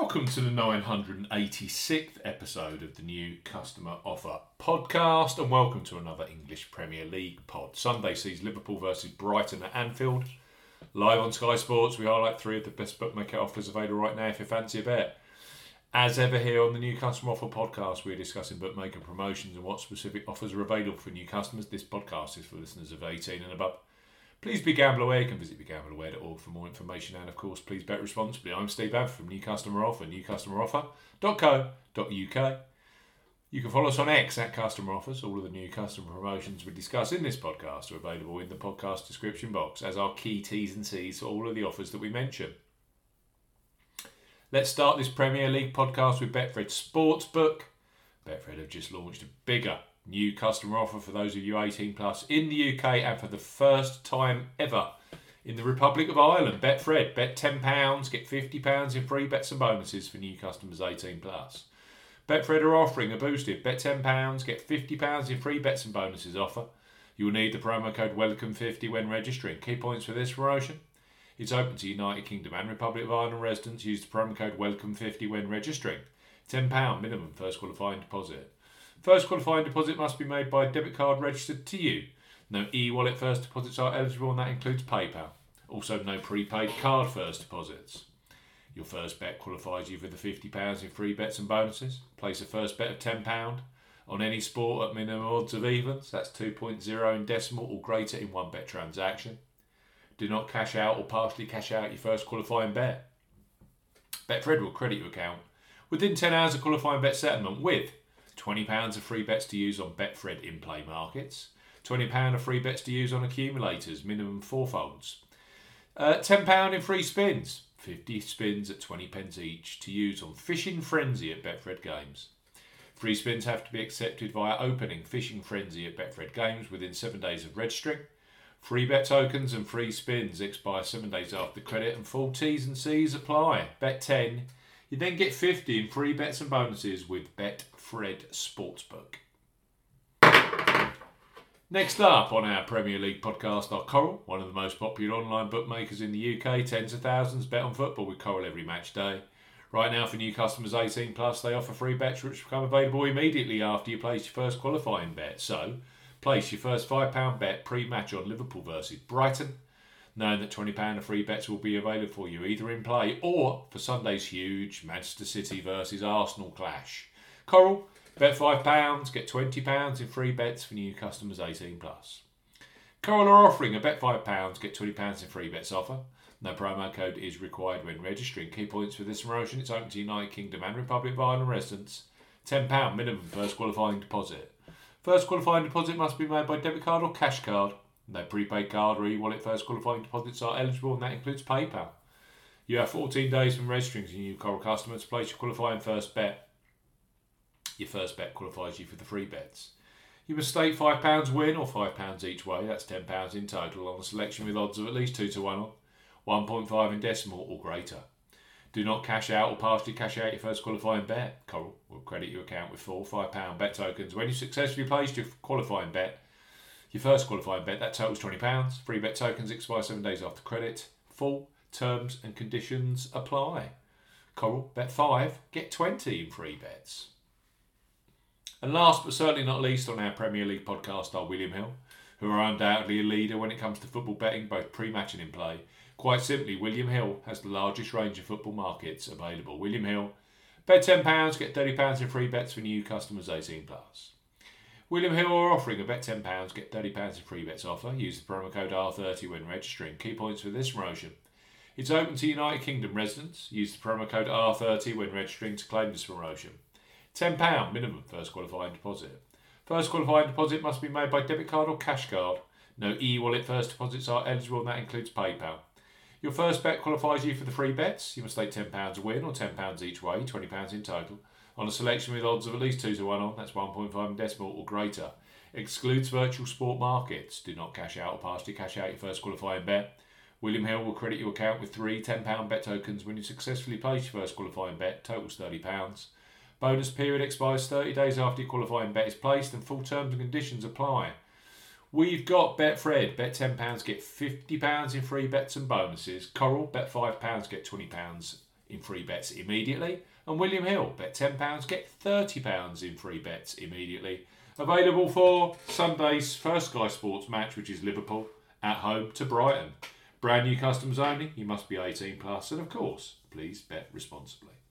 Welcome to the 986th episode of the New Customer Offer podcast, and welcome to another English Premier League pod. Sunday sees Liverpool versus Brighton at Anfield. Live on Sky Sports, we highlight three of the best bookmaker offers available right now if you fancy a bet. As ever here on the New Customer Offer podcast, we're discussing bookmaker promotions and what specific offers are available for new customers. This podcast is for listeners of 18 and above. Please be gamble aware. You can visit begambleaware.org for more information, and of course, please bet responsibly. I'm Steve Abb from New Customer Offer, newcustomeroffer.co.uk. You can follow us on X at Customer Offers. All of the new customer promotions we discuss in this podcast are available in the podcast description box as our key T's and C's for all of the offers that we mention. Let's start this Premier League podcast with Betfred Sportsbook. Betfred have just launched a bigger new customer offer for those of you 18 plus in the UK, and for the first time ever in the Republic of Ireland. Betfred, bet £10, get £50 in free bets and bonuses for new customers 18 plus. Betfred are offering a boosted bet £10, get £50 in free bets and bonuses offer. You will need the promo code WELCOME50 when registering. Key points for this promotion: it's open to United Kingdom and Republic of Ireland residents. Use the promo code WELCOME50 when registering. £10 minimum first qualifying deposit. First qualifying deposit must be made by a debit card registered to you. No e-wallet first deposits are eligible, and that includes PayPal. Also, no prepaid card first deposits. Your first bet qualifies you for the £50 in free bets and bonuses. Place a first bet of £10 on any sport at minimum odds of evens. That's 2.0 in decimal or greater in one bet transaction. Do not cash out or partially cash out your first qualifying bet. Betfred will credit your account within 10 hours of qualifying bet settlement with £20 of free bets to use on Betfred in-play markets, £20 of free bets to use on accumulators, minimum fourfolds, £10 in free spins, 50 spins at 20 pence each to use on Fishing Frenzy at Betfred Games. Free spins have to be accepted via opening Fishing Frenzy at Betfred Games within 7 days of registering. Free bet tokens and free spins expire 7 days after credit, and full T's and C's apply. Bet 10. You then get 50 in free bets and bonuses with Betfred Sportsbook. Next up on our Premier League podcast are Coral, one of the most popular online bookmakers in the UK. Tens of thousands bet on football with Coral every match day. Right now, for new customers 18 plus, they offer free bets which become available immediately after you place your first qualifying bet. So, place your first £5 bet pre-match on Liverpool versus Brighton, knowing that £20 of free bets will be available for you either in play or for Sunday's huge Manchester City versus Arsenal clash. Coral, bet £5, get £20 in free bets for new customers 18 plus. Coral are offering a bet £5, get £20 in free bets offer. No promo code is required when registering. Key points for this promotion: it's open to United Kingdom and Republic of Ireland residents. £10 minimum first qualifying deposit. First qualifying deposit must be made by debit card or cash card. No prepaid card or e-wallet first qualifying deposits are eligible, and that includes PayPal. You have 14 days from registering as a new Coral customer to place your qualifying first bet. Your first bet qualifies you for the free bets. You must stake £5 win or £5 each way. That's £10 in total on a selection with odds of at least 2 to 1 on, 1.5 in decimal or greater. Do not cash out or partially cash out your first qualifying bet. Coral will credit your account with full £5 bet tokens when you successfully placed your qualifying bet. Your first qualifying bet, that totals £20. Free bet tokens expire 7 days after credit. Full terms and conditions apply. Coral, bet 5, get 20 in free bets. And last but certainly not least on our Premier League podcast are William Hill, who are undoubtedly a leader when it comes to football betting, both pre-match and in play. Quite simply, William Hill has the largest range of football markets available. William Hill, bet £10, get £30 in free bets for new customers 18 plus. William Hill are offering a bet £10, get £30 in free bets offer. Use the promo code R30 when registering. Key points for this promotion: it's open to United Kingdom residents. Use the promo code R30 when registering to claim this promotion. £10 minimum first qualifying deposit. First qualifying deposit must be made by debit card or cash card. No e-wallet first deposits are eligible, and that includes PayPal. Your first bet qualifies you for the free bets. You must stake £10 win or £10 each way, £20 in total, on a selection with odds of at least 2 to 1 on, that's 1.5 in decimal or greater. Excludes virtual sport markets. Do not cash out or partially cash out your first qualifying bet. William Hill will credit your account with 3 £10 bet tokens when you successfully place your first qualifying bet, totals £30. Bonus period expires 30 days after your qualifying bet is placed, and full terms and conditions apply. We've got Betfred, bet £10, get £50 in free bets and bonuses. Coral, bet £5, get £20 in free bets immediately. And William Hill, bet £10, get £30 in free bets immediately. Available for Sunday's first Sky Sports match, which is Liverpool at home to Brighton. Brand new customers only, you must be 18 plus, and of course, please bet responsibly.